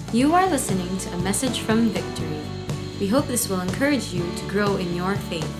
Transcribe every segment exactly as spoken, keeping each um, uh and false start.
You are listening to a message from Victory. We hope this will encourage you to grow in your faith.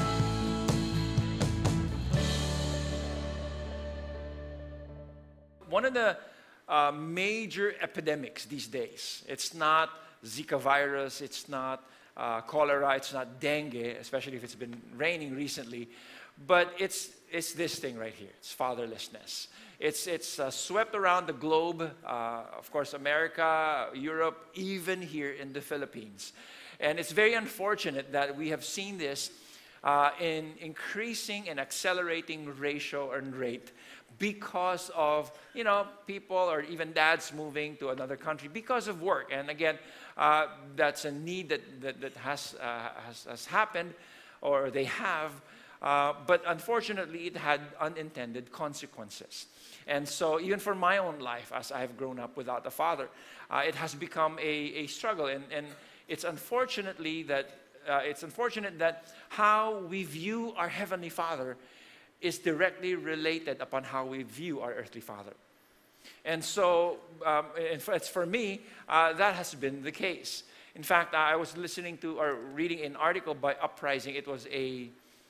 One of the uh, major epidemics these days, it's not Zika virus, it's not uh, cholera, it's not dengue, especially if it's been raining recently, but it's, it's this thing right here. It's fatherlessness. It's, it's uh, swept around the globe, uh, of course, America, Europe, even here in the Philippines. And it's very unfortunate that we have seen this uh, in increasing and accelerating ratio and rate because of, you know, people or even dads moving to another country because of work. And again, uh, that's a need that, that, that has, uh, has, has happened, or they have, uh, but unfortunately it had unintended consequences. And so even for my own life, as I have grown up without a father, uh, it has become a, a struggle. And, and it's unfortunately that, uh, it's unfortunate that how we view our Heavenly Father is directly related upon how we view our earthly father. And so, um, it's for me, uh, that has been the case. In fact, I was listening to or reading an article by Uprising. It was a,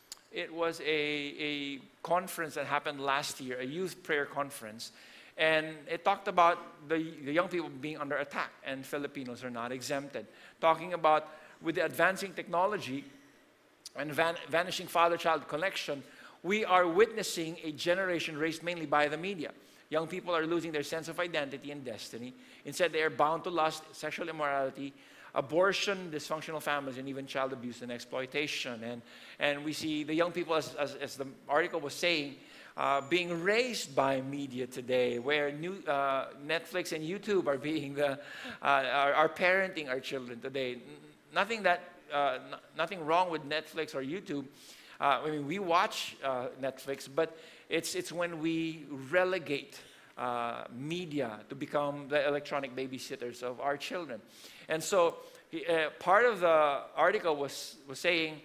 it was a, a conference that happened last year, a youth prayer conference. And it talked about the, the young people being under attack, and Filipinos are not exempted. Talking about with the advancing technology and van, vanishing father-child connection, we are witnessing a generation raised mainly by the media. Young people are losing their sense of identity and destiny. Instead, they are bound to lust, sexual immorality, abortion, dysfunctional families, and even child abuse and exploitation. And, and we see the young people, as, as, as the article was saying, uh, being raised by media today, where new, uh, Netflix and YouTube are being the, uh, are, are parenting our children today. Nothing that, uh, n- nothing wrong with Netflix or YouTube. Uh, I mean, we watch uh, Netflix, but it's, it's when we relegate uh, media to become the electronic babysitters of our children. And so uh, part of the article was, was saying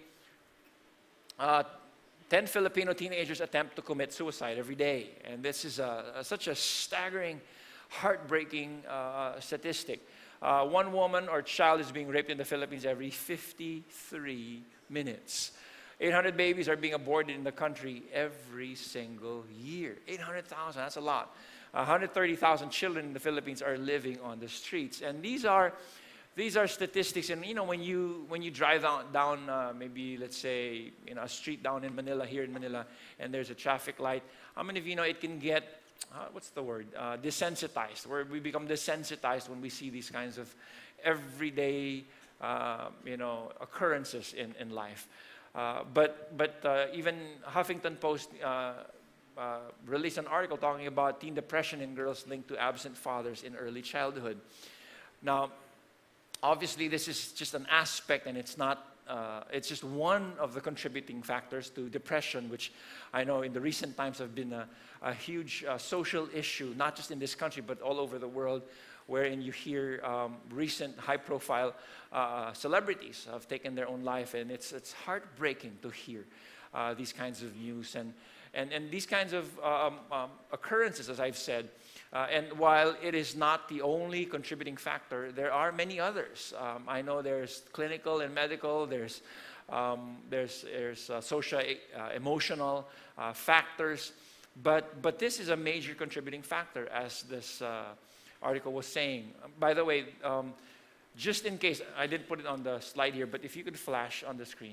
uh, ten Filipino teenagers attempt to commit suicide every day. And this is a, a, such a staggering, heartbreaking uh, statistic. Uh, one woman or child is being raped in the Philippines every fifty-three minutes. eight hundred babies are being aborted in the country every single year. eight hundred thousand, that's a lot. one hundred thirty thousand children in the Philippines are living on the streets. And these are these are statistics. And you know, when you when you drive down, down uh, maybe let's say you know a street down in Manila, here in Manila, and there's a traffic light, how many of you know it can get uh, what's the word? Uh, desensitized, where we become desensitized when we see these kinds of everyday uh, you know occurrences in, in life. Uh, but but uh, even Huffington Post uh, uh, released an article talking about teen depression in girls linked to absent fathers in early childhood. Now, obviously, this is just an aspect, and it's not. Uh, it's just one of the contributing factors to depression, which I know in the recent times have been a, a huge uh, social issue, not just in this country, but all over the world, wherein you hear um, recent high-profile uh, celebrities have taken their own life, and it's it's heartbreaking to hear uh, these kinds of news and and and these kinds of um, um, occurrences, as I've said. Uh, and while it is not the only contributing factor, there are many others. Um, I know there's clinical and medical. There's um, there's there's uh, social, uh, emotional uh, factors, but but this is a major contributing factor, as this Uh, article was saying. By the way, um, just in case, I didn't put it on the slide here, but if you could flash on the screen.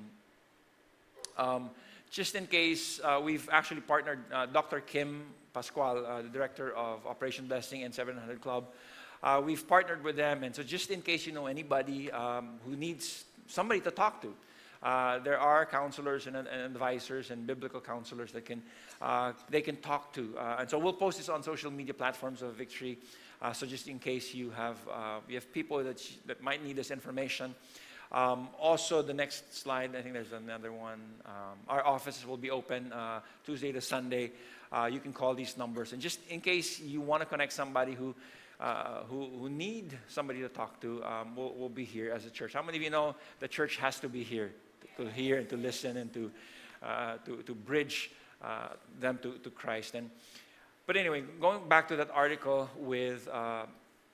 Um, just in case, uh, we've actually partnered uh, Doctor Kim Pascual, uh, the director of Operation Blessing and seven hundred Club. Uh, we've partnered with them, and so just in case you know anybody um, who needs somebody to talk to, uh, there are counselors and, and advisors and biblical counselors that can uh, they can talk to. Uh, and so we'll post this on social media platforms of Victory. Uh, so just in case you have uh, you have people that sh- that might need this information. Um, also, the next slide, I think there's another one. Um, our offices will be open uh, Tuesday to Sunday. Uh, you can call these numbers, and just in case you want to connect somebody who uh, who, who need somebody to talk to, um, we'll, we'll be here as a church. How many of you know the church has to be here to, to hear and to listen and to uh, to, to bridge uh, them to, to Christ? And but anyway, going back to that article with uh,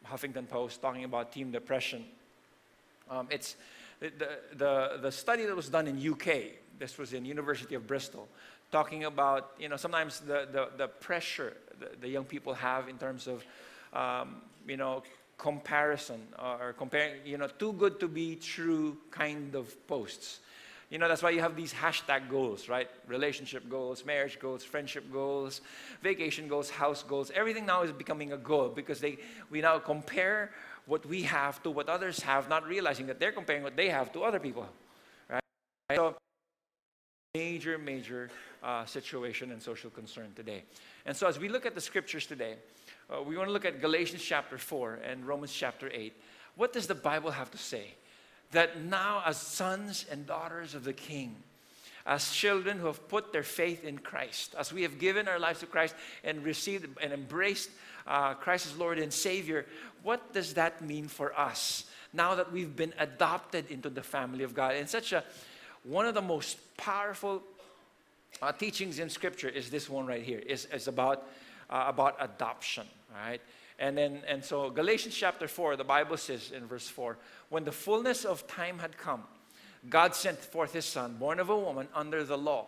Huffington Post talking about teen depression. Um, it's the, the, the study that was done in U K, this was in University of Bristol, talking about, you know, sometimes the, the, the pressure the, the young people have in terms of, um, you know, comparison or comparing, you know, too good to be true kind of posts. You know, that's why you have these hashtag goals, right? Relationship goals, marriage goals, friendship goals, vacation goals, house goals. Everything now is becoming a goal because they we now compare what we have to what others have, not realizing that they're comparing what they have to other people, right? So, major, major uh, situation and social concern today. And so as we look at the scriptures today, uh, we want to look at Galatians chapter four and Romans chapter eight. What does the Bible have to say? That now as sons and daughters of the King, as children who have put their faith in Christ, as we have given our lives to Christ and received and embraced uh, Christ as Lord and Savior, what does that mean for us now that we've been adopted into the family of God? And such a, one of the most powerful uh, teachings in Scripture is this one right here, is, is about, uh, about adoption, all right? And then, and so Galatians chapter four, the Bible says in verse four, when the fullness of time had come, God sent forth His Son, born of a woman under the law,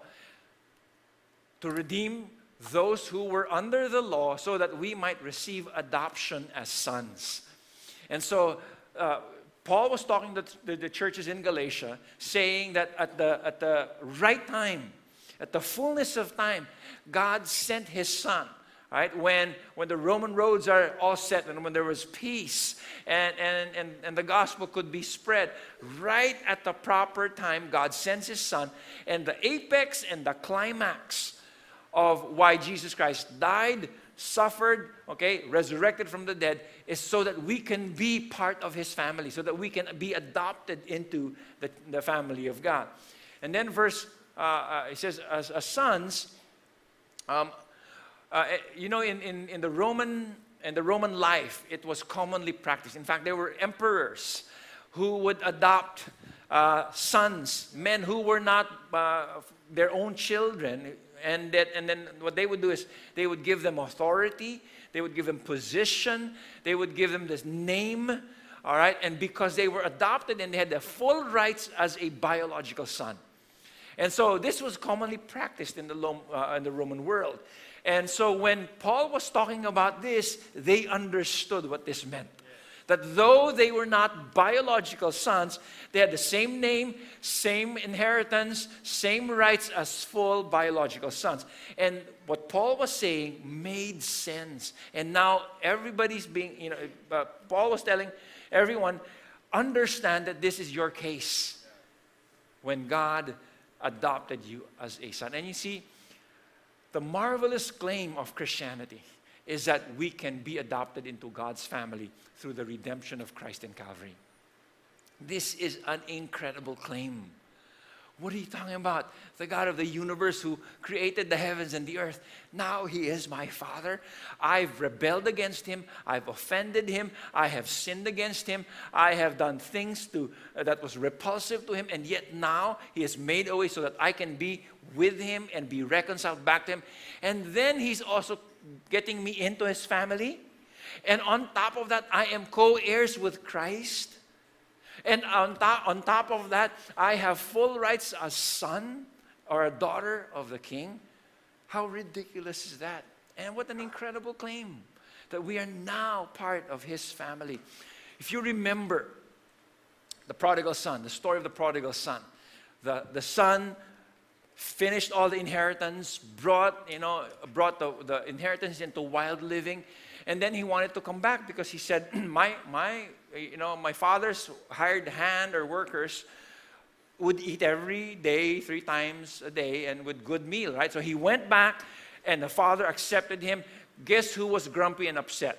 to redeem those who were under the law so that we might receive adoption as sons. And so uh, Paul was talking to the, the churches in Galatia, saying that at the, at the right time, at the fullness of time, God sent His Son. Right? When, when the Roman roads are all set and when there was peace and, and, and, and the gospel could be spread, right at the proper time, God sends His Son. And the apex and the climax of why Jesus Christ died, suffered, okay, resurrected from the dead, is so that we can be part of His family, so that we can be adopted into the, the family of God. And then verse, uh, uh, it says, as, as sons, um, Uh, you know, in, in, in the Roman in the Roman life, it was commonly practiced. In fact, there were emperors who would adopt uh, sons, men who were not uh, their own children, and that and then what they would do is they would give them authority, they would give them position, they would give them this name, all right, and because they were adopted and they had the full rights as a biological son. And so this was commonly practiced in the, uh, in the Roman world. And so when Paul was talking about this, they understood what this meant. That though they were not biological sons, they had the same name, same inheritance, same rights as full biological sons. And what Paul was saying made sense. And now everybody's being, you know, uh, Paul was telling everyone, understand that this is your case when God adopted you as a son. And you see, the marvelous claim of Christianity is that we can be adopted into God's family through the redemption of Christ in Calvary. This is an incredible claim. What are you talking about? The God of the universe who created the heavens and the earth. Now He is my Father. I've rebelled against Him. I've offended Him. I have sinned against Him. I have done things to, uh, that was repulsive to Him. And yet now He has made a way so that I can be with Him and be reconciled back to Him. And then He's also getting me into His family. And on top of that, I am co-heirs with Christ. And on top, on top of that, I have full rights as son or a daughter of the King. How ridiculous is that? And what an incredible claim that we are now part of His family. If you remember the prodigal son, the story of the prodigal son, the, the son finished all the inheritance, brought, you know, brought the, the inheritance into wild living, and then he wanted to come back because he said, my, my, you know, my father's hired hand or workers would eat every day, three times a day, and with good meal, right? So he went back, and the father accepted him. Guess who was grumpy and upset?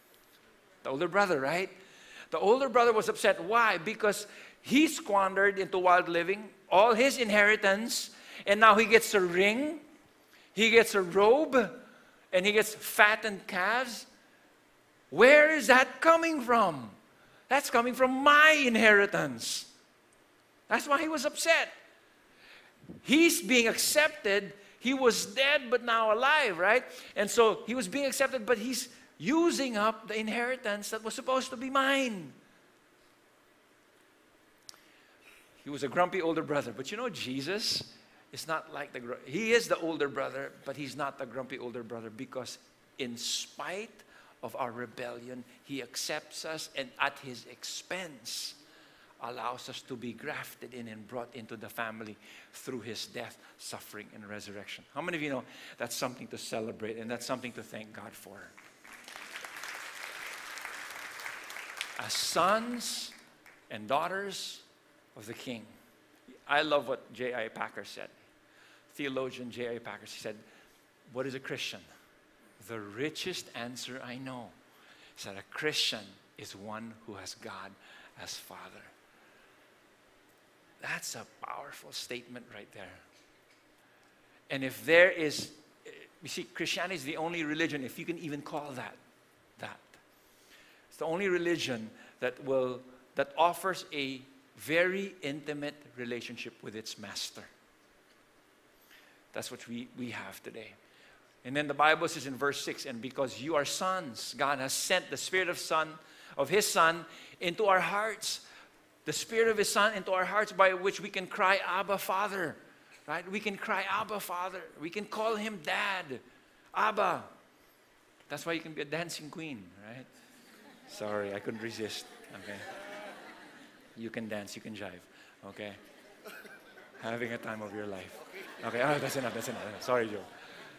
The older brother, right? The older brother was upset. Why? Because he squandered into wild living all his inheritance, and now he gets a ring, he gets a robe, and he gets fattened calves. Where is that coming from? That's coming from my inheritance. That's why he was upset. He's being accepted. He was dead but now alive, right? And so he was being accepted, but he's using up the inheritance that was supposed to be mine. He was a grumpy older brother. But you know, Jesus is not like the, gr- he is the older brother, but he's not the grumpy older brother, because in spite of our rebellion, he accepts us, and at his expense allows us to be grafted in and brought into the family through his death, suffering, and resurrection. How many of you know that's something to celebrate, and that's something to thank God for? As sons and daughters of the King. I love what J I Packer said. Theologian J I Packer, he said, what is a Christian? The richest answer I know is that a Christian is one who has God as Father. That's a powerful statement right there. And if there is, you see, Christianity is the only religion, if you can even call that, that. It's the only religion that will, that offers a very intimate relationship with its master. That's what we, we have today. And then the Bible says in verse six, and because you are sons, God has sent the Spirit of Son, of His Son into our hearts. The Spirit of His Son into our hearts, by which we can cry, Abba, Father. Right? We can cry, Abba, Father. We can call Him Dad. Abba. That's why you can be a dancing queen, right? Sorry, I couldn't resist. Okay. You can dance, you can jive. Okay. Having a time of your life. Okay, oh, that's enough, that's enough. Sorry, Joe.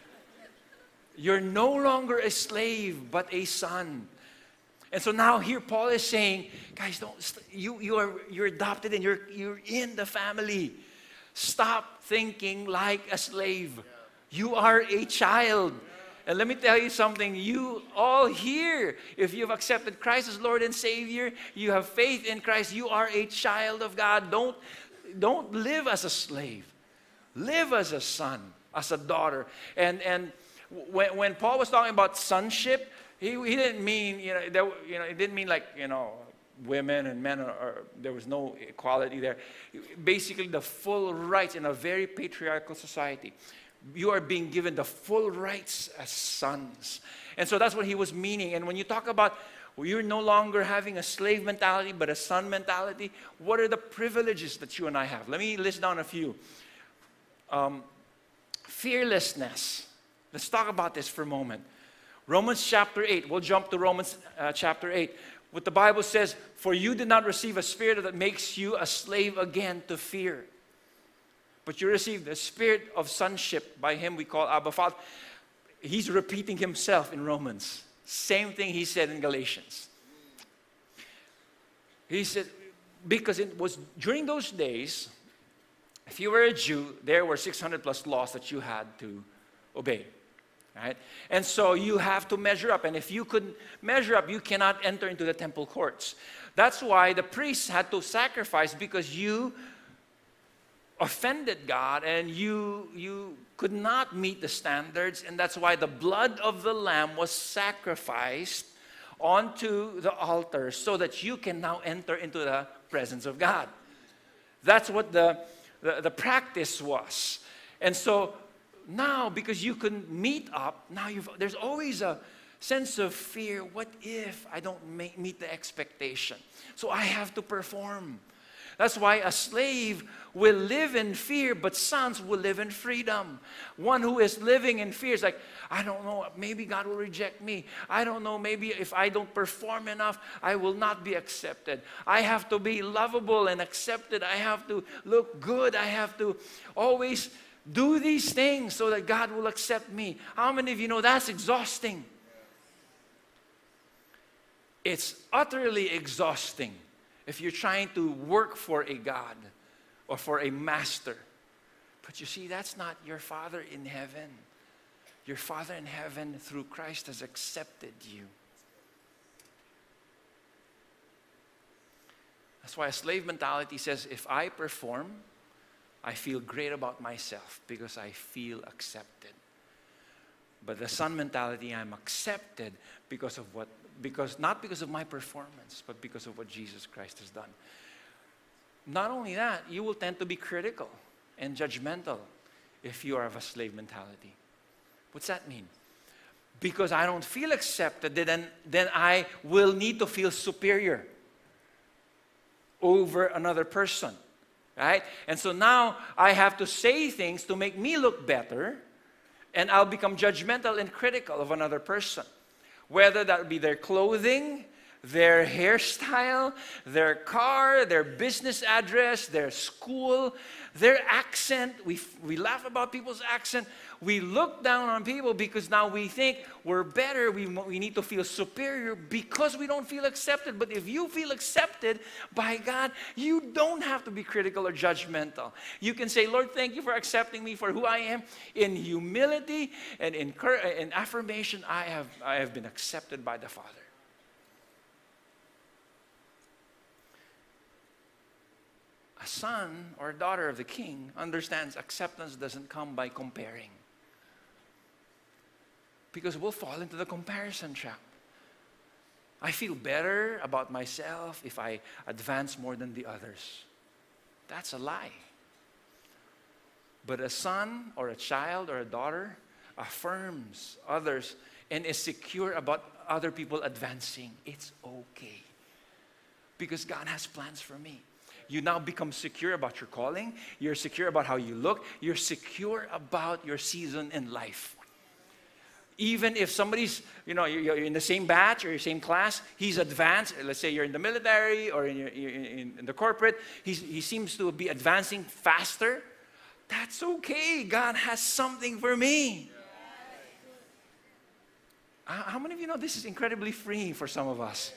You're no longer a slave, but a son. And so now here Paul is saying, guys, don't you you are you're adopted and you're you're in the family. Stop thinking like a slave. You are a child. And let me tell you something, you all here, if you've accepted Christ as Lord and Savior, you have faith in Christ, you are a child of God. Don't, don't live as a slave. Live as a son, as a daughter. And, and when, when Paul was talking about sonship, he, he didn't mean, you know, there, you know, it didn't mean like, you know, women and men, or, or there was no equality there. Basically, the full rights in a very patriarchal society. You are being given the full rights as sons. And so that's what he was meaning. And when you talk about, well, you're no longer having a slave mentality, but a son mentality, what are the privileges that you and I have? Let me list down a few. Um, fearlessness. Let's talk about this for a moment. Romans chapter eight. We'll jump to Romans uh, chapter eight. What the Bible says, for you did not receive a spirit that makes you a slave again to fear. But you received the spirit of sonship. By Him we call Abba Father. He's repeating himself in Romans. Same thing he said in Galatians. He said, because it was during those days, if you were a Jew, there were six hundred plus laws that you had to obey. Right? And so you have to measure up. And if you couldn't measure up, you cannot enter into the temple courts. That's why the priests had to sacrifice, because you offended God and you, you could not meet the standards. And that's why the blood of the lamb was sacrificed onto the altar so that you can now enter into the presence of God. That's what the, the, the practice was. And so now, because you couldn't meet up, now you've, there's always a sense of fear. What if I don't make, meet the expectation? So I have to perform. That's why a slave will live in fear, but sons will live in freedom. One who is living in fear is like, I don't know, maybe God will reject me. I don't know, maybe if I don't perform enough, I will not be accepted. I have to be lovable and accepted. I have to look good. I have to always do these things so that God will accept me. How many of you know that's exhausting? It's utterly exhausting if you're trying to work for a God or for a master. But you see, that's not your Father in heaven. Your Father in heaven, through Christ, has accepted you. That's why a slave mentality says, if I perform, I feel great about myself because I feel accepted. But the son mentality, I'm accepted because of what, because not because of my performance, but because of what Jesus Christ has done. Not only that, you will tend to be critical and judgmental if you are of a slave mentality. What's that mean? because I don't feel accepted, then, then I will need to feel superior over another person, right? And so now I have to say things to make me look better, and I'll become judgmental and critical of another person. Whether that be their clothing, their hairstyle, their car, their business address, their school, their accent. We, we laugh about people's accent. We look down on people because now we think we're better. We, we need to feel superior because we don't feel accepted. But if you feel accepted by God, you don't have to be critical or judgmental. You can say, Lord, thank you for accepting me for who I am. In humility and in, in affirmation, I have, I have been accepted by the Father. A son or daughter of the king understands acceptance doesn't come by comparing. Because we'll fall into the comparison trap. I feel better about myself if I advance more than the others. That's a lie. But a son or a child or a daughter affirms others and is secure about other people advancing. It's okay. Because God has plans for me. You now become secure about your calling. You're secure about how you look. You're secure about your season in life. Even if somebody's, you know, you're in the same batch or your same class, he's advanced. Let's say you're in the military or in, your, in, in the corporate. He's, he seems to be advancing faster. That's okay. God has something for me. How many of you know this is incredibly freeing for some of us?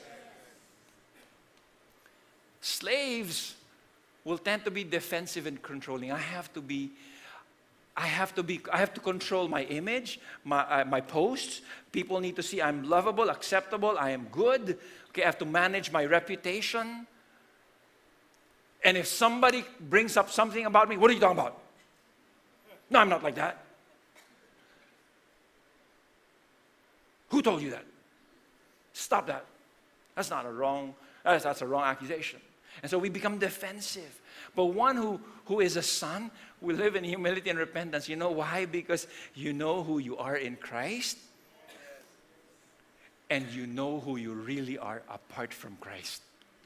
Slaves will tend to be defensive and controlling. I have to be, I have to be, I have to control my image, my, uh, my posts. People need to see I'm lovable, acceptable, I am good. Okay, I have to manage my reputation. And if somebody brings up something about me, what are you talking about? No, I'm not like that. Who told you that? Stop that. That's not a wrong, that's, that's a wrong accusation. And so we become defensive. But one who, who is a son will live in humility and repentance. You know why? Because you know who you are in Christ. And you know who you really are apart from Christ.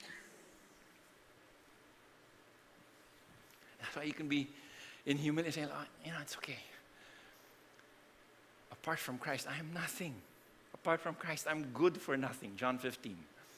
That's why you can be in humility saying, oh, you know, it's okay. Apart from Christ, I am nothing. Apart from Christ, I'm good for nothing. John fifteen.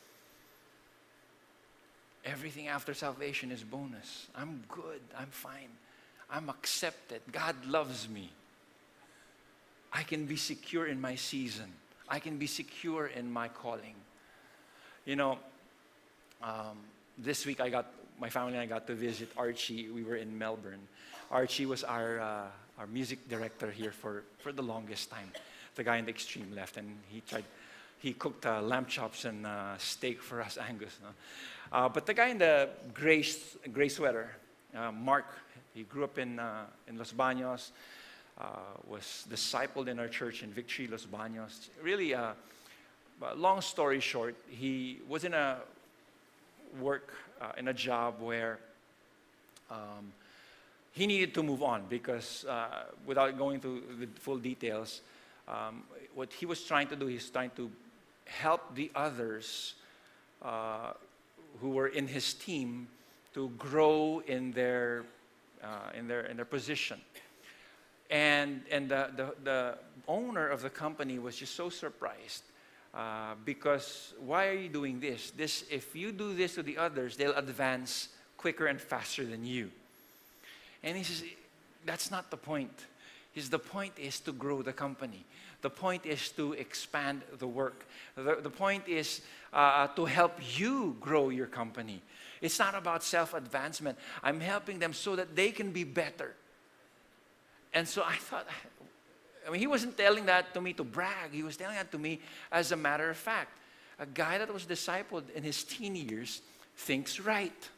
Everything after salvation is bonus. I'm good. I'm fine. I'm accepted. God loves me. I can be secure in my season. I can be secure in my calling. You know, um, this week I got, my family and I got to visit Archie. We were in Melbourne. Archie was our, uh, our music director here for, for the longest time. The guy in the extreme left, and he tried, he cooked uh, lamb chops and uh, steak for us, Angus. No? Uh, but the guy in the gray, gray sweater, uh, Mark, he grew up in, uh, in Los Baños, uh, was discipled in our church in Victory, Los Baños. Really, uh, long story short, he was in a work, uh, in a job where um, he needed to move on because uh, without going through the full details, um, what he was trying to do, he's trying to help the others uh, who were in his team to grow in their uh, in their in their position. And and the, the the owner of the company was just so surprised uh, because why are you doing this? This if you do this to the others, they'll advance quicker and faster than you. And he says, that's not the point. Is the point is to grow the company. The point is to expand the work. The, the point is uh, to help you grow your company. It's not about self-advancement. I'm helping them so that they can be better. And so I thought, I mean, he wasn't telling that to me to brag. He was telling that to me as a matter of fact. A guy that was discipled in his teen years thinks right.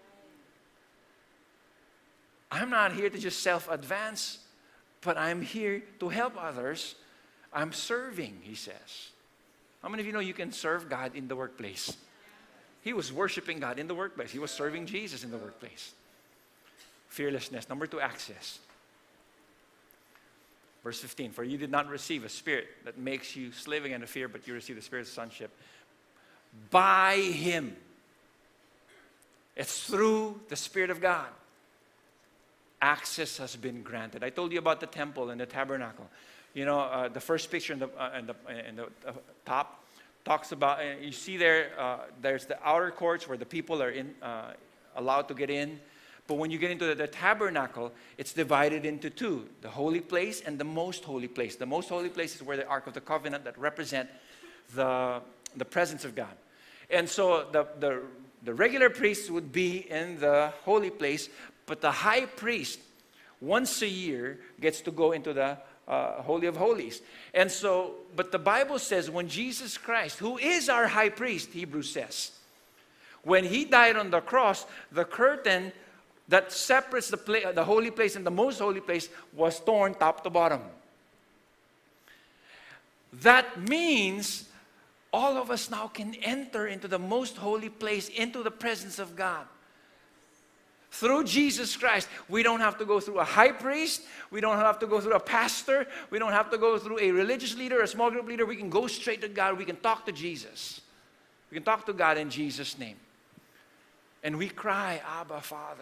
I'm not here to just self-advance, but I'm here to help others. I'm serving, he says. How many of you know you can serve God in the workplace? He was worshiping God in the workplace. He was serving Jesus in the workplace. Fearlessness. Number two, access. Verse fifteen, for you did not receive a spirit that makes you slave again to fear, but you received the spirit of sonship. By Him. It's through the Spirit of God. Access has been granted. I told you about the temple and the tabernacle. You know, uh, the first picture in the, uh, in the, in the uh, top talks about, uh, you see there, uh, there's the outer courts where the people are in, uh, allowed to get in. But when you get into the, the tabernacle, it's divided into two, the holy place and the most holy place. The most holy place is where the Ark of the Covenant that represent the, the presence of God. And so the, the, the regular priests would be in the holy place, but the high priest, once a year, gets to go into the uh, Holy of Holies. And so, but the Bible says when Jesus Christ, who is our high priest, Hebrews says, when He died on the cross, the curtain that separates the, pla- the holy place and the most holy place was torn top to bottom. That means all of us now can enter into the most holy place, into the presence of God. Through Jesus Christ, we don't have to go through a high priest. We don't have to go through a pastor. We don't have to go through a religious leader, a small group leader. We can go straight to God. We can talk to Jesus. We can talk to God in Jesus' name. And we cry, Abba, Father.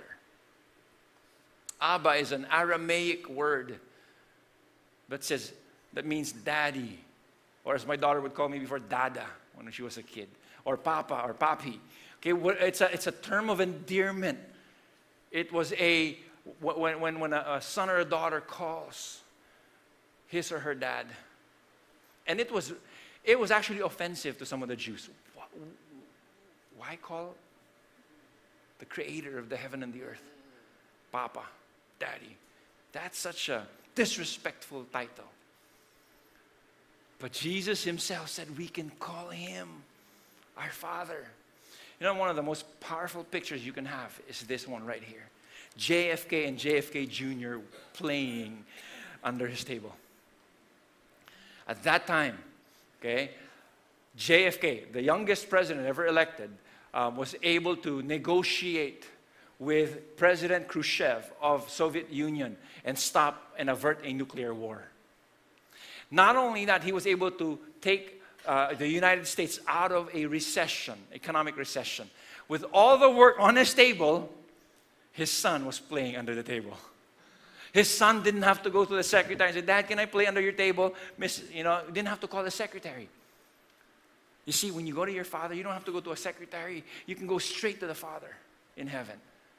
Abba is an Aramaic word that says, that means daddy. Or as my daughter would call me before, Dada, when she was a kid. Or Papa, or Papi. Okay, it's a, it's a term of endearment. It was a, when, when, when a, a son or a daughter calls his or her dad. And it was, it was actually offensive to some of the Jews. Why call the creator of the heaven and the earth Papa, Daddy? That's such a disrespectful title. But Jesus Himself said we can call Him our Father. You know, one of the most powerful pictures you can have is this one right here. J F K and J F K Junior playing under his table. At that time, okay, J F K, the youngest president ever elected, um, was able to negotiate with President Khrushchev of Soviet Union and stop and avert a nuclear war. Not only that, he was able to take uh, the United States out of a recession, economic recession. With all the work on his table, his son was playing under the table. His son didn't have to go to the secretary and say, Dad, can I play under your table? Miss, you know, didn't have to call the secretary. You see, when you go to your Father, you don't have to go to a secretary. You can go straight to the Father in heaven.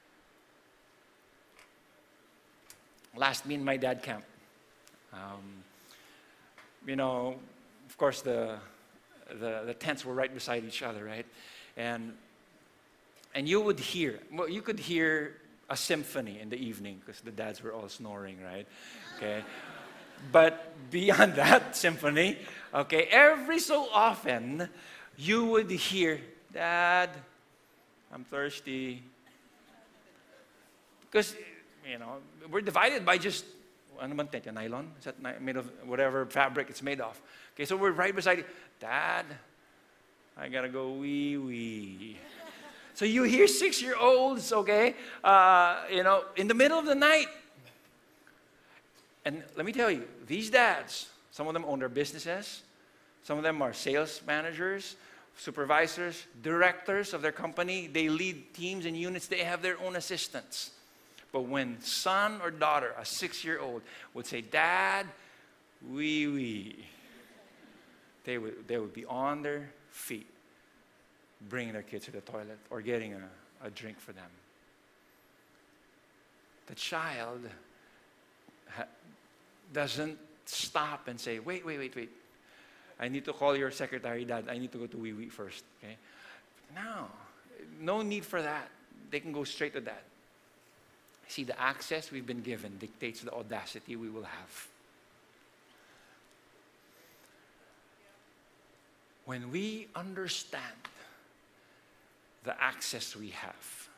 Last me and my dad camp. Um, you know, of course, the, the the tents were right beside each other, right? And and you would hear, well, you could hear a symphony in the evening because the dads were all snoring, right? Okay. But beyond that symphony, okay, every so often you would hear, Dad, I'm thirsty. Because, you know, we're divided by just, ano man tent, nylon? Is that made of whatever fabric it's made of? Okay, so we're right beside you. Dad, I gotta go wee wee. So you hear six-year-olds, okay, uh, you know, in the middle of the night. And let me tell you, these dads, some of them own their businesses. Some of them are sales managers, supervisors, directors of their company. They lead teams and units. They have their own assistants. But when son or daughter, a six-year-old, would say, Dad, wee wee, they would, they would be on their feet, bringing their kids to the toilet or getting a, a drink for them. The child ha- doesn't stop and say, wait, wait, wait, wait. I need to call your secretary, Dad. I need to go to wee wee first. Okay? No, no need for that. They can go straight to that. See, the access we've been given dictates the audacity we will have. When we understand the access we have,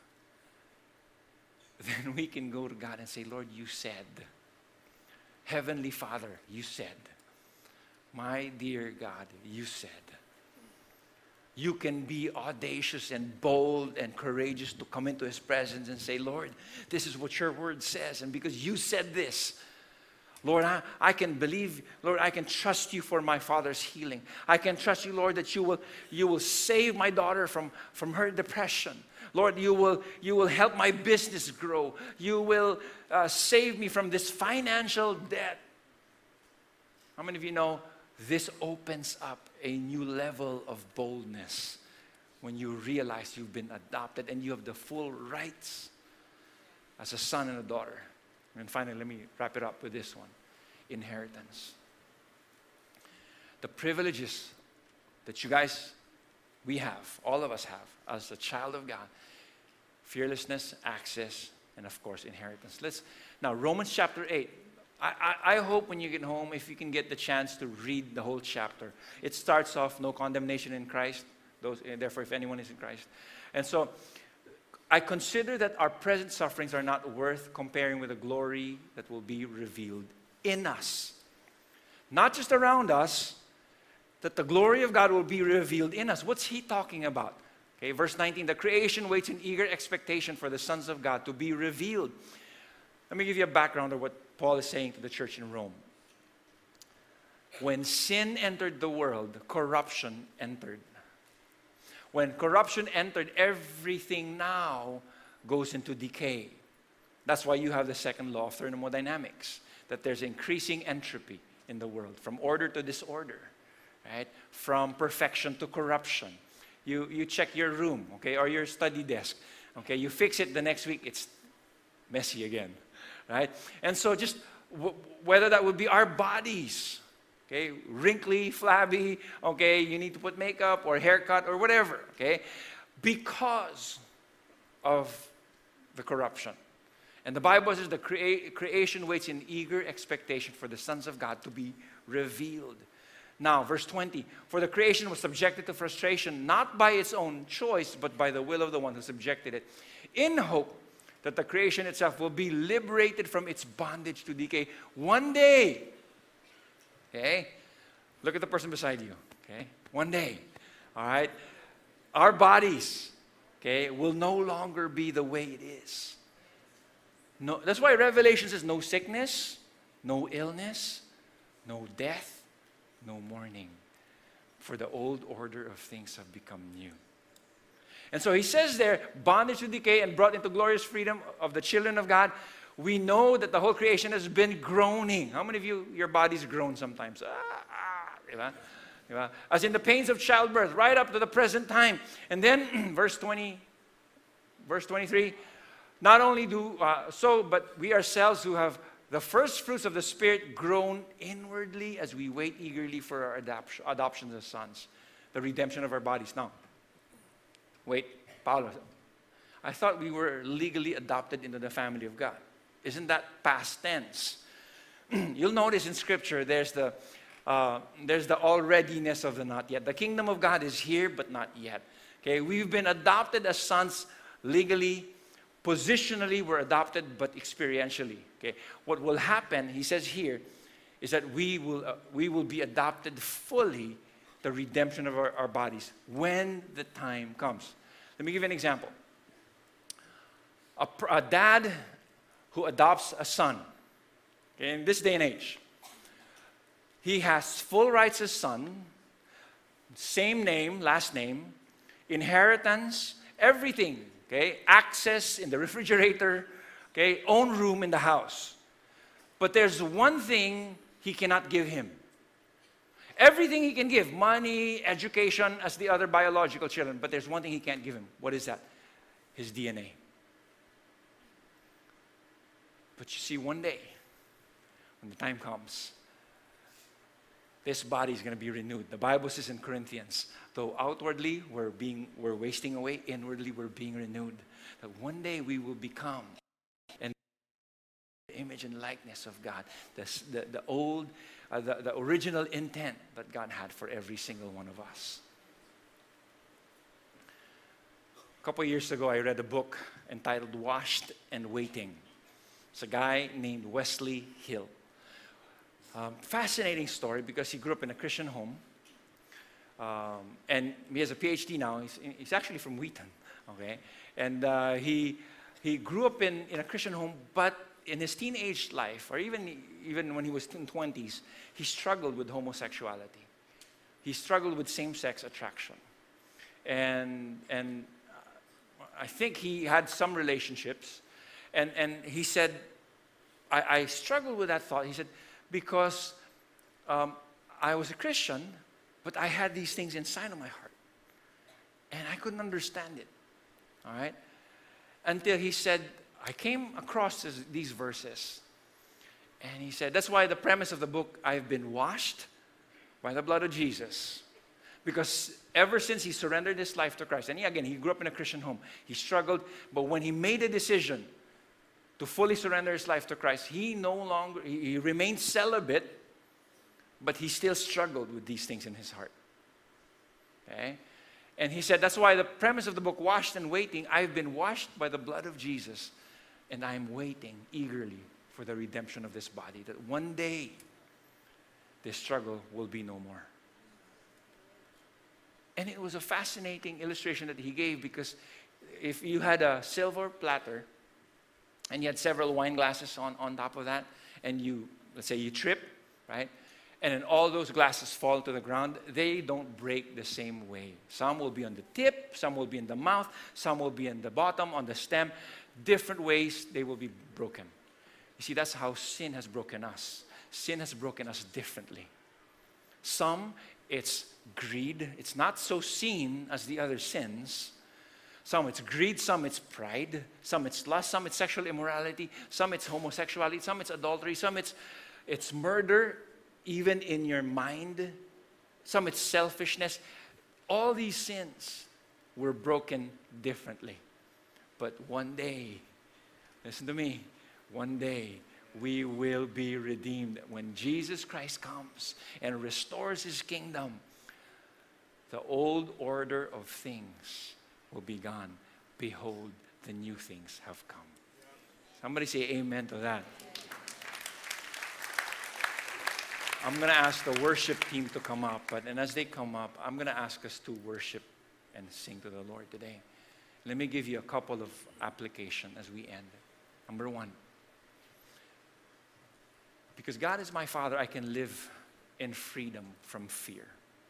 then we can go to God and say, Lord, you said, Heavenly Father, you said, my dear God, you said, you can be audacious and bold and courageous to come into His presence and say, Lord, this is what your word says. And because you said this, Lord, I, I can believe, Lord, I can trust you for my father's healing. I can trust you, Lord, that you will, you will save my daughter from, from her depression. Lord, you will, you will help my business grow. You will uh, save me from this financial debt. How many of you know this opens up a new level of boldness when you realize you've been adopted and you have the full rights as a son and a daughter? And finally, let me wrap it up with this one. Inheritance. The privileges that you guys, we have, all of us have, as a child of God. Fearlessness, access, and of course, inheritance. Let's, now, Romans chapter eight. I, I, I hope when you get home, if you can get the chance to read the whole chapter. It starts off, no condemnation in Christ. Those, therefore, if anyone is in Christ. And so, I consider that our present sufferings are not worth comparing with the glory that will be revealed in us. Not just around us, that the glory of God will be revealed in us. What's he talking about? Okay, verse nineteen, the creation waits in eager expectation for the sons of God to be revealed. Let me give you a background of what Paul is saying to the church in Rome. When sin entered the world, corruption entered. When corruption entered, everything now goes into decay. That's why you have the second law of thermodynamics, that there's increasing entropy in the world, from order to disorder, right? From perfection to corruption. You, you check your room, okay, or your study desk, okay? You fix it the next week, it's messy again, right? And so just w- whether that would be our bodies, okay, wrinkly, flabby, okay, you need to put makeup or haircut or whatever, okay, because of the corruption. And the Bible says the crea- creation waits in eager expectation for the sons of God to be revealed. Now, verse twenty, for the creation was subjected to frustration, not by its own choice, but by the will of the one who subjected it, in hope that the creation itself will be liberated from its bondage to decay one day. Okay? Look at the person beside you. Okay? One day. All right? Our bodies, okay, will no longer be the way it is. No, that's why Revelation says no sickness, no illness, no death, no mourning. For the old order of things have become new. And so he says there, bondage to decay and brought into glorious freedom of the children of God. We know that the whole creation has been groaning. How many of you, your bodies groan sometimes? Ah, ah, diba? Diba? As in the pains of childbirth, right up to the present time. And then, verse twenty, verse twenty-three, not only do uh, so, but we ourselves who have the first fruits of the Spirit groan inwardly as we wait eagerly for our adoption, adoption as sons, the redemption of our bodies. Now, wait, Paulo, I thought we were legally adopted into the family of God. Isn't that past tense? You'll notice in Scripture there's the uh, there's the alreadiness of the not yet. The kingdom of God is here, but not yet. Okay, we've been adopted as sons legally. Positionally, we're adopted, but experientially. Okay, what will happen? He says here, is that we will uh, we will be adopted fully, the redemption of our, our bodies when the time comes. Let me give you an example. A, a dad who adopts a son, okay, in this day and age, he has full rights as son, same name, last name, inheritance, everything, okay, access in the refrigerator, okay, own room in the house. But there's one thing he cannot give him. Everything he can give, money, education, as the other biological children, but there's one thing he can't give him. What is that? His D N A. But you see, one day, when the time comes, this body is going to be renewed. The Bible says in Corinthians, though outwardly we're being we're wasting away, inwardly we're being renewed. That one day we will become an image and likeness of God. The, the, the old, uh, the, the original intent that God had for every single one of us. A couple of years ago, I read a book entitled Washed and Waiting. It's a guy named Wesley Hill. Um, fascinating story because he grew up in a Christian home. Um, and he has a P H D now. He's, he's actually from Wheaton. Okay? And uh, he, he grew up in, in a Christian home, but in his teenage life, or even, even when he was in twenties, he struggled with homosexuality. He struggled with same-sex attraction. And, and I think he had some relationships. And, and he said, I, I struggled with that thought. He said, because um, I was a Christian, but I had these things inside of my heart. And I couldn't understand it. All right? Until he said, I came across this, these verses. And he said, that's why the premise of the book, I've been washed by the blood of Jesus. Because ever since he surrendered his life to Christ, and he, again, he grew up in a Christian home, he struggled, but when he made a decision to fully surrender his life to Christ, he no longer, he, he remained celibate, but he still struggled with these things in his heart. Okay? And he said, that's why the premise of the book, Washed and Waiting, I've been washed by the blood of Jesus, and I'm waiting eagerly for the redemption of this body, that one day this struggle will be no more. And it was a fascinating illustration that he gave, because if you had a silver platter and you had several wine glasses on, on top of that, and you, let's say you trip, right? And then all those glasses fall to the ground, they don't break the same way. Some will be on the tip, some will be in the mouth, some will be in the bottom, on the stem. Different ways they will be broken. You see, that's how sin has broken us. Sin has broken us differently. Some, it's greed. It's not so seen as the other sins. Some, it's greed. Some, it's pride. Some, it's lust. Some, it's sexual immorality. Some, it's homosexuality. Some, it's adultery. Some, it's, it's murder, even in your mind. Some, it's selfishness. All these sins were broken differently. But one day, listen to me, one day we will be redeemed. When Jesus Christ comes and restores his kingdom, the old order of things will be gone. Behold, the new things have come. Somebody say amen to that. I'm going to ask the worship team to come up, but and as they come up, I'm going to ask us to worship and sing to the Lord today. Let me give you a couple of applications as we end. Number one, because God is my Father, I can live in freedom from fear.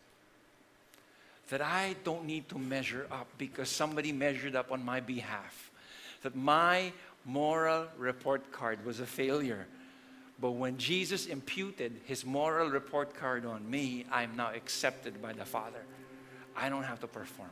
That I don't need to measure up because somebody measured up on my behalf. That my moral report card was a failure. But when Jesus imputed his moral report card on me, I'm now accepted by the Father. I don't have to perform.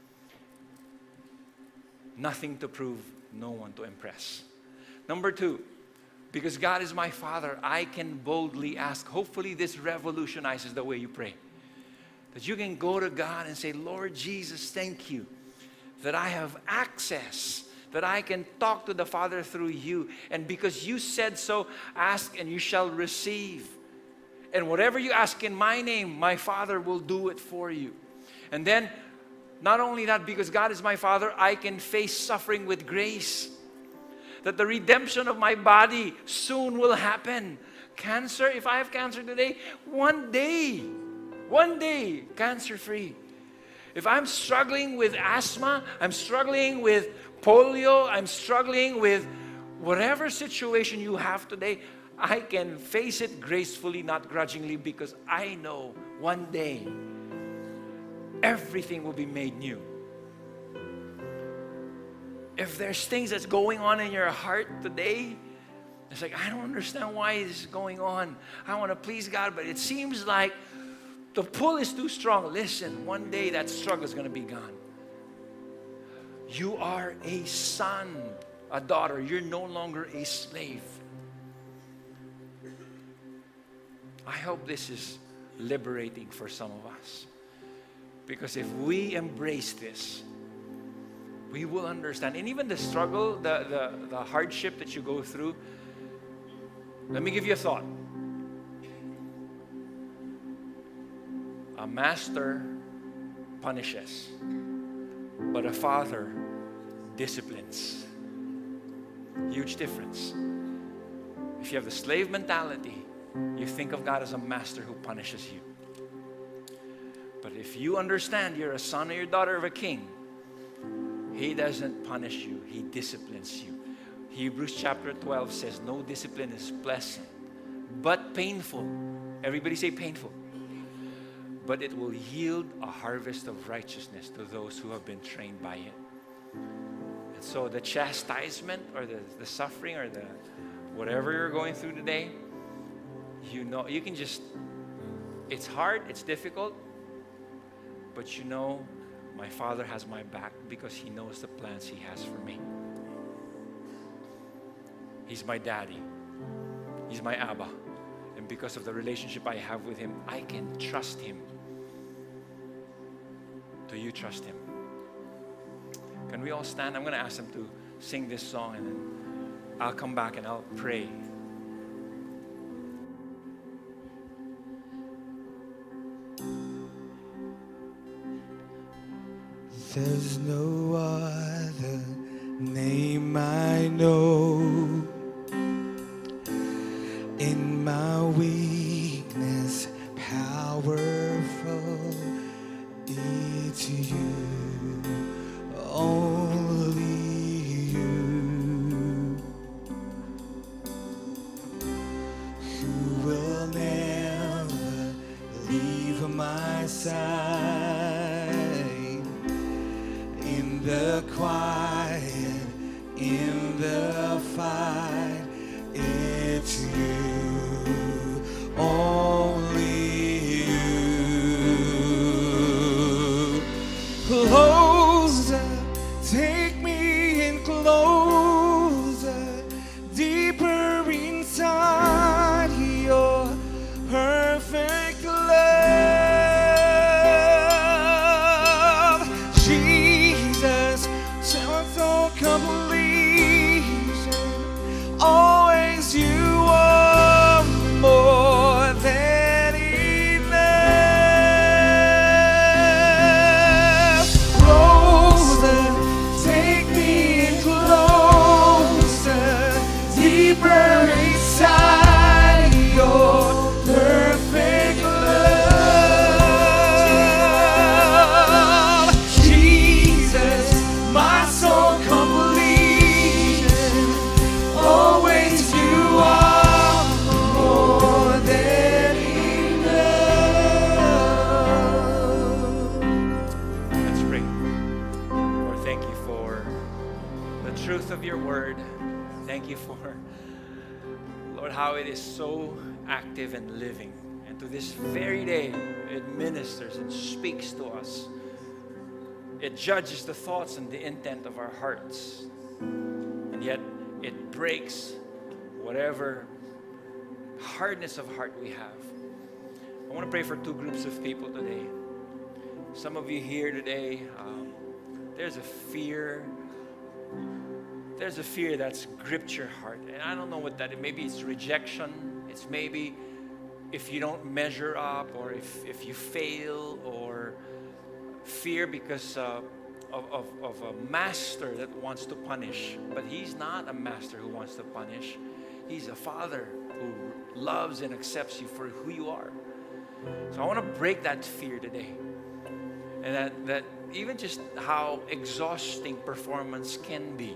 Nothing to prove, no one to impress. Number two, because God is my Father, I can boldly ask. Hopefully this revolutionizes the way you pray. That you can go to God and say, Lord Jesus, thank you that I have access, that I can talk to the Father through you. And because you said so, ask and you shall receive. And whatever you ask in my name, my Father will do it for you. And then, not only that, because God is my Father, I can face suffering with grace. That the redemption of my body soon will happen. Cancer, if I have cancer today, one day, one day, cancer-free. If I'm struggling with asthma, I'm struggling with polio, I'm struggling with whatever situation you have today, I can face it gracefully, not grudgingly, because I know one day everything will be made new. If there's things that's going on in your heart today, it's like, I don't understand why this is going on. I want to please God, but it seems like the pull is too strong. Listen, one day that struggle is going to be gone. You are a son, a daughter. You're no longer a slave. I hope this is liberating for some of us. Because if we embrace this, we will understand. And even the struggle, the, the, the hardship that you go through, let me give you a thought. A master punishes, but a father disciplines. Huge difference. If you have the slave mentality, you think of God as a master who punishes you. But if you understand you're a son or your daughter of a king, he doesn't punish you, he disciplines you. Hebrews chapter twelve says, no discipline is pleasant, but painful. Everybody say painful. But it will yield a harvest of righteousness to those who have been trained by it. And so the chastisement or the, the suffering or the whatever you're going through today, you know, you can just, it's hard, it's difficult, but you know, my Father has my back because He knows the plans He has for me. He's my daddy. He's my Abba. And because of the relationship I have with Him, I can trust Him. Do you trust Him? Can we all stand? I'm going to ask them to sing this song, and then I'll come back and I'll pray. There's no other name I know. In my weakness, powerful, it's you, only you, who will never leave my side. In the quiet, in the fight, it's you, only you. Closer, take me in closer, deeper inside your perfect love. Jesus, total completion, always you are more than enough. Closer, take me in closer, deeper inside your perfect love. Jesus, my soul completion, always you are more than enough. Let's pray. Lord, thank you for the truth of your word. Thank you for, Lord, how it is so active and living. And to this very day, it ministers and speaks to us. It judges the thoughts and the intent of our hearts. And yet, it breaks whatever hardness of heart we have. I want to pray for two groups of people today. Some of you here today, um, there's a fear. There's a fear that's gripped your heart. And I don't know what that is. Maybe it's rejection. It's maybe if you don't measure up, or if, if you fail, or fear because uh, of, of, of a master that wants to punish. But He's not a master who wants to punish. He's a Father who loves and accepts you for who you are. So I want to break that fear today. And that, that even just how exhausting performance can be.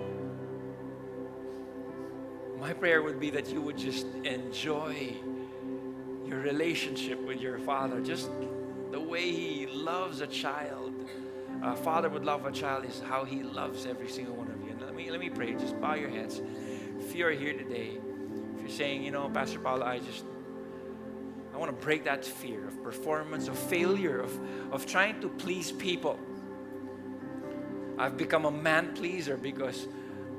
My prayer would be that you would just enjoy your relationship with your Father, just the way He loves a child. A father would love a child is how He loves every single one of you. And let me, let me pray. Just bow your heads. If you're here today, if you're saying, you know, Pastor Paulo, I just, I want to break that fear of performance, of failure, of, of trying to please people. I've become a man pleaser because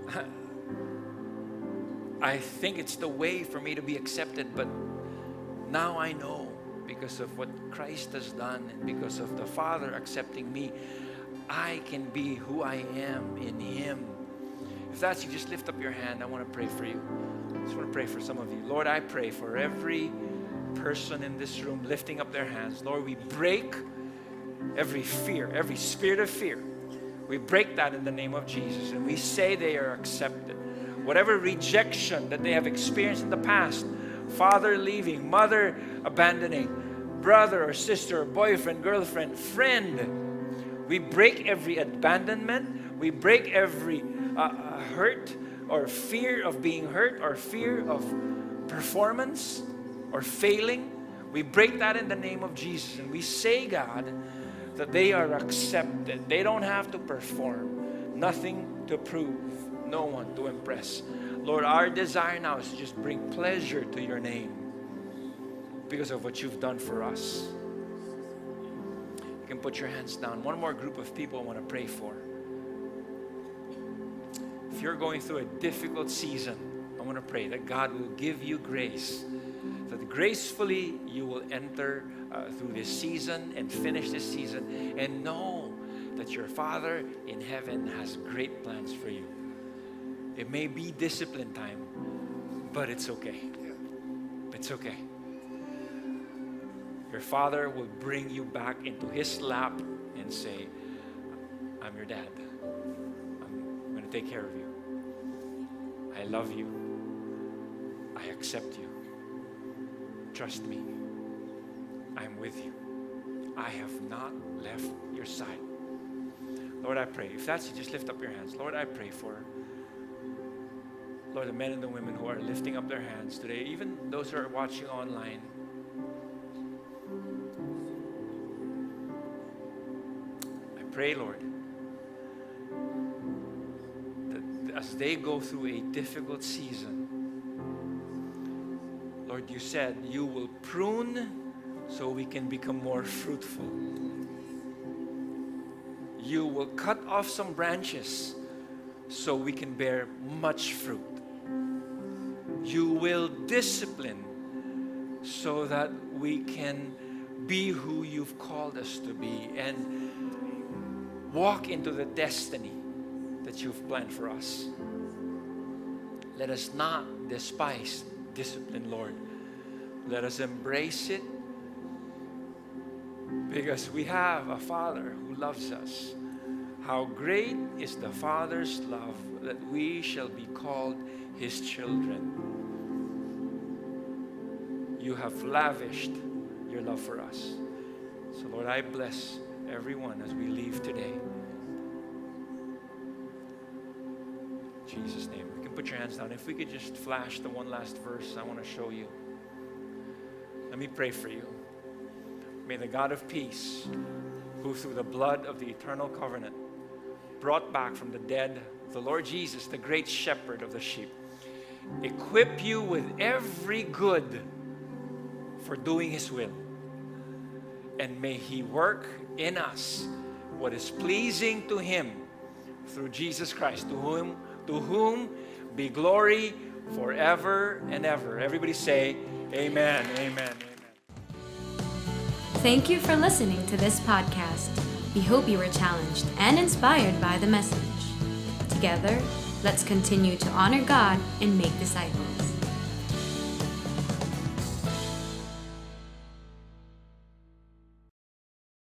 I think it's the way for me to be accepted, but now I know, because of what Christ has done and because of the Father accepting me, I can be who I am in Him. If that's you, just lift up your hand. I want to pray for you. I just want to pray for some of you. Lord, I pray for every person in this room lifting up their hands. Lord, we break every fear, every spirit of fear. We break that in the name of Jesus, and we say they are accepted. Whatever rejection that they have experienced in the past, father leaving, mother abandoning, brother or sister, or boyfriend, girlfriend, friend, we break every abandonment, we break every uh, hurt, or fear of being hurt or fear of performance or failing. We break that in the name of Jesus, and we say, God, that they are accepted. They don't have to perform, nothing to prove, no one to impress. Lord, our desire now is to just bring pleasure to your name because of what you've done for us. You can put your hands down. One more group of people I want to pray for. If you're going through a difficult season, I want to pray that God will give you grace, that gracefully you will enter uh, through this season and finish this season, and know that your Father in heaven has great plans for you. It may be discipline time, but it's okay. It's okay. Your Father will bring you back into His lap and say, I'm your dad. I'm going to take care of you. I love you. I accept you. Trust me. I'm with you. I have not left your side. Lord, I pray. If that's you, just lift up your hands. Lord, I pray for, Lord, the men and the women who are lifting up their hands today, even those who are watching online. I pray, Lord, that as they go through a difficult season, Lord, you said you will prune so we can become more fruitful. You will cut off some branches so we can bear much fruit. You will discipline so that we can be who you've called us to be and walk into the destiny that you've planned for us. Let us not despise discipline, Lord. Let us embrace it because we have a Father who loves us. How great is the Father's love that we shall be called His children. You have lavished your love for us. So Lord, I bless everyone as we leave today. In Jesus' name. You can put your hands down. If we could just flash the one last verse I want to show you. Let me pray for you. May the God of peace, who through the blood of the eternal covenant brought back from the dead the Lord Jesus, the great shepherd of the sheep, equip you with every good for doing His will. And may He work in us what is pleasing to Him through Jesus Christ, to whom, to whom be glory forever and ever. Everybody say, Amen, amen, amen. Thank you for listening to this podcast. We hope you were challenged and inspired by the message. Together, let's continue to honor God and make disciples.